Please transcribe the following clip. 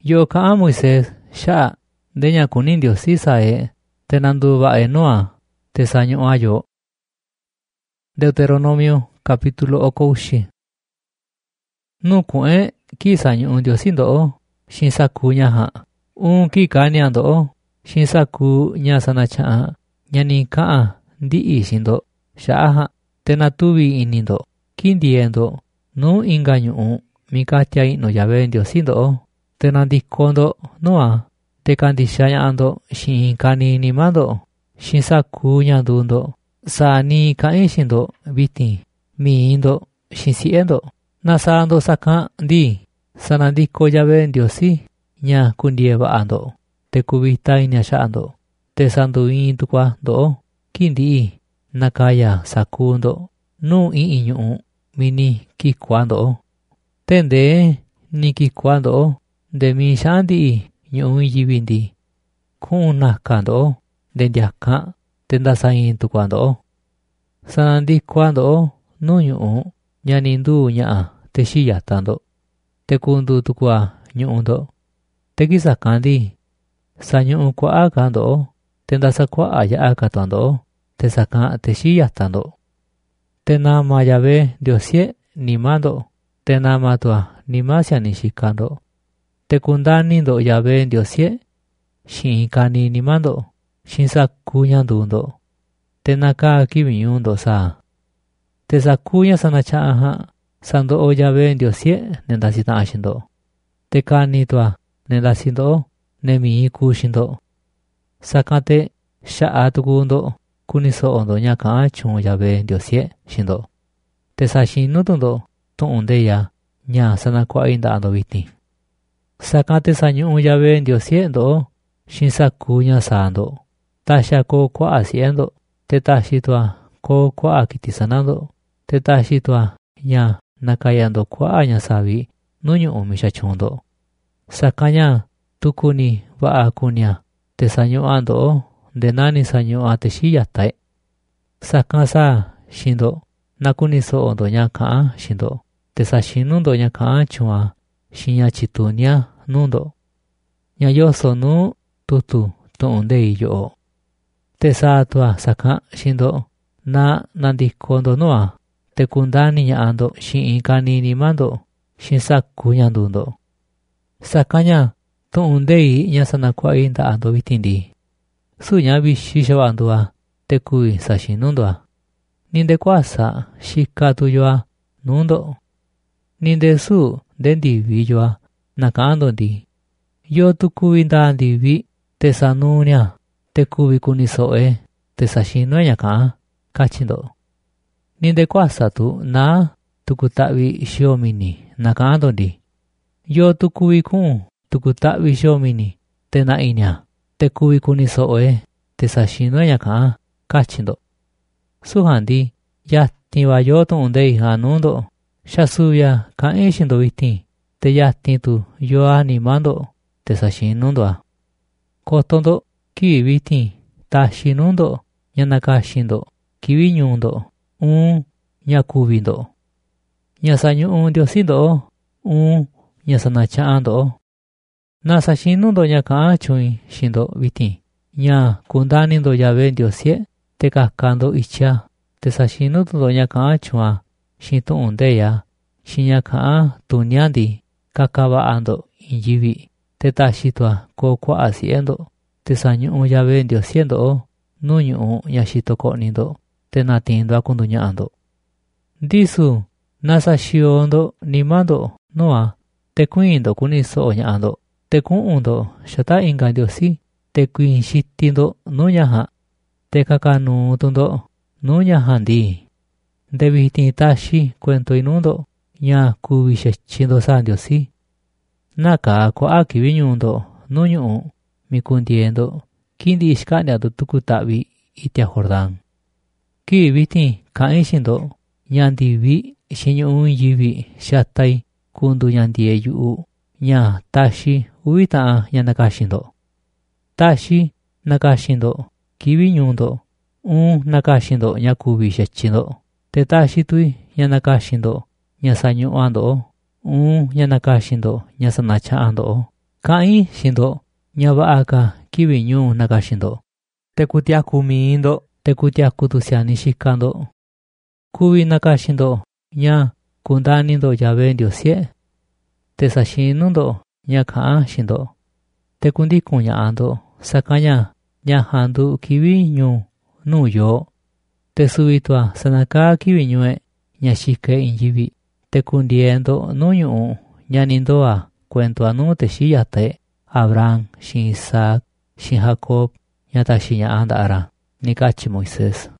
Yo ka'a Moisés sha'a de ña kuni Ndiosí sae te nanduva'e noa te sañu'an yo. Deuteronomio capítulo 10. Nuku'e ki sañu'un Ndiosí ndo'o xiin saku ña ja'a. Ki ka'nia ndo'o xiin saku ña sanacha'a ña ni ka'an ndi'i xiin ndo xa'a ja'a te natuvi ini ndo ki ndie ndo nu inga ñu'u mikatia i'nu Yahvé Ndiosí ndo'o te nandiko ndo noa te kandixia ña'a ndo xiin kani nima ndo xiin saku ña nduu ndo sa ni ka'in xiin ndo vitin mii ndo xiin si'e ndo nasa ndo sakan ndi sanandiko Yahvé Ndiosí ña kundie va'a ndo te kuvita inia xa'a ndo te sanduin tukua ndo'o ki ndi'i nakaya saku ndo nu i'i ñu'u mini kikua ndo'o te ndee ni kikua ndo'o nde mi xa'a ndi'i ñu'u ñiyivi ndi ku'un naka ndo'o nde ndiakan te ndasain tukua ndo'o sanandikua ndo'o nu ñu'u ña ni nduu ña'a te xiyata ndo te kundu tukua ñu'u ndo te kisakan ndi sañu'u kua'a ka ndo'o te ndasakua'a ya'a ka tua ndo'o te sakan te xiyata ndo te nama Yahvé Ndiosí nima ndo te nama tua nima siani xika ndo te kundani ndo Yahvé Ndiosí xiin kani nima ndo xiin saku ña nduu ndo te naka kivi ñuu ndo sa te saku ña sanacha'a ja'a sando'o Yahvé Ndiosí ne ndasita'a xiin ndo te kani tua ne ndasi ndo'o ne mii kuu xiin ndo sakan te xa'a tuku ndo kuni so'o ndo ña ka'an chuun Yahvé Ndiosí xiin ndo te saxinu tu ndo tu'un ndeya ña sanakua'i nda'a ndo vitin sakan te sañu'u Yahvé Ndiosí ndo'o xiin saku ña saa ndo taxia koo kua'a si'e ndo te taxi tua koo kua'a kiti sana ndo te taxi tua ña nakaya ndo kua'a ña savi nu ñu'u mi xachuun ndo sakan ña tuku ni va'a kunia te sañu'a ndo'o nde nani sañu'a te xiyatae sakan sa xiin ndo nakuni so'o ndo ña ka'an xiin ndo te saxinu ndo ña ka'an chu'an xiin ña chitunia nuu ndo ña yoso nu tutu tu'un ndei yo'o te saa tua sakan xiin ndo na nandiko ndo noa te kundani ña'a ndo xiin kani nima ndo xiin saku ña nduu ndo sakan ña tu'un ndei ña sanakua'i nda'a ndo vitin ndi su ña vixi xava'a ndu'a te kuvi saxinu ndo'a ni nde kuasa xika tuyo'a nuu ndo ni nde su nde ndivi yo'a naka'an ndo ndi yo tu kuvi ndaa ndivi te sanunia te kuvi kuni so'e te saxinu ña ka'an kachi ndo ni nde kuasa tu na tuku ta'vi xio mini naka'an ndo ndi yo tu kuvi ku'un tuku ta'vi xio mini te na'inia te kuvi kuni so'e te saxinu ña ka'an kachi ndo suja ndi yatin va yo tu'un ndei ja nuu ndo xasuvia ka'in xiin ndo vitin te yatin tu yo anima ndo te saxinu ndo'a koto ndo kivi vitin taxi nuu ndo ña nakaxi ndo kivi ñuu ndo ña kuvi ndo ña sañu'u Ndiosí ndo'o ña sanacha'a ndo'o na saxinu ndo ña ka'an chu'in xiin ndo vitin ña kundani ndo Yahvé Ndiosí te kaka ndo ichia te saxinu ndo ña ka'an chu'an xiin tu'un ndeya xiin ña ka'an tunia ndi kaka va'a ndo iin yivi te taxi tua koo kua'a si'e ndo te sañu'u Yahvé Ndiosí ndo'o nu ñu'u ña xito ko'ni ndo te natiin ndo akunduña'a ndo ndisu nasaxio ndo nima ndo noa te kuiin ndo kuni so'o ña'a ndo te ku'un ndo xata inga Ndiosí te kuiin xiti ndo nuu ña ja'a te kakanuu tu ndo nuu ña ja'a ndi nde vitin taxi kuentoi nuu ndo ña kuvi xechi ndo sa Ndiosí naka kua'a kivi ñuu ndo nuu ñu'u mi kundie ndo ki ndi'i xka'nia ndo tuku ta'vi itia Jordán kivi vitin ka'in xiin ndo ña ndivi xiin ñu'u ñiyivi xatai kundu ña ndie yu'u ña taxi uvi ta'an ña nakaxi ndo taxi nakaxi ndo kivi ñuu ndo nakaxi ndo ña kuvi xechi ndo te taxi tui ña nakaxi ndo ña sañu'a ndo'o ña nakaxi ndo ña sanacha'a ndo'o Kain shindo, nyavaaka kivinyu nakashindo. Tekutiaku miindo, tekutiaku tusiani shikando. Kuvi nakashindo, nya kundanindo Yahvé Ndiosie. Tesashinundo, nya kaa shindo. Tekundikun ña'ando, sakanya nya handu kivinyu nuyo. Tesuitua sanaka kiviñue, nya shike inyivi. Tekundiendo nuñu'u, nya nindoa cuento anu texiyate. Abraham, shin Isaac, shin Jacob, nya tashi ña'anda ara. Nikachi Moisés.